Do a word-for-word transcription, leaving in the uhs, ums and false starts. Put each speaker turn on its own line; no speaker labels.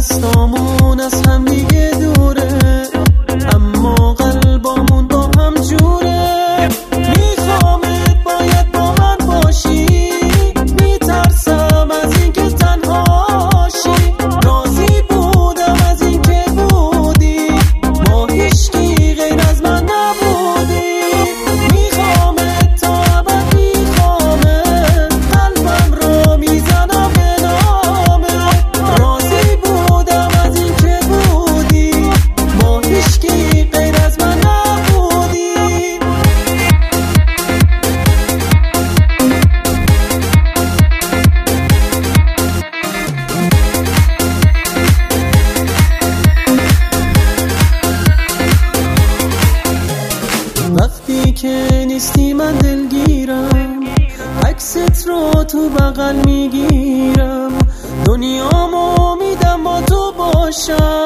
دستامون از هم دیگه دوره، اما قلبامون با هم جوره. میخوامت باید با من باشی، میترسم از این که تنهاشی. راضی بودم از این که بودی، ما هیچکی غیر از من نبودی. میخوامت تا ابد، میخوامت قلبم رو میزنم به نامت. راضی بودم از این که بودی، ما هیچکی غیر از من نبودی. وقتی که نیستی من دلگیرم، عکست رو تو بغل میگیرم. دنیامو میدم با تو باشم.